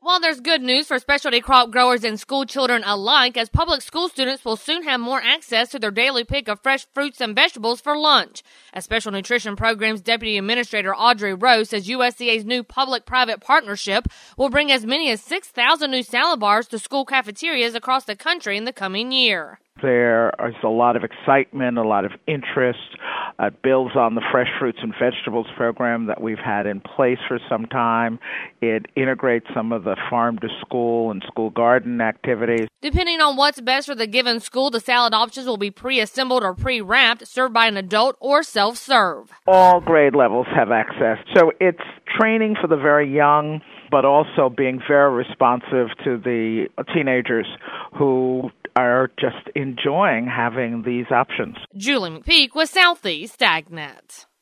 Well, there's good news for specialty crop growers and school children alike, as public school students will soon have more access to their daily pick of fresh fruits and vegetables for lunch. As Special Nutrition Program's Deputy Administrator Audrey Rose says USDA's new public-private partnership will bring as many as 6,000 new salad bars to school cafeterias across the country in the coming year. There is a lot of excitement, a lot of interest. It builds on the Fresh Fruits and Vegetables program that we've had in place for some time. It integrates some of the farm-to-school and school garden activities. Depending on what's best for the given school, the salad options will be pre-assembled or pre-wrapped, served by an adult or self-serve. All grade levels have access. So it's training for the very young, but also being very responsive to the teenagers who are just enjoying having these options. Julie McPeak with Southeast AgNet.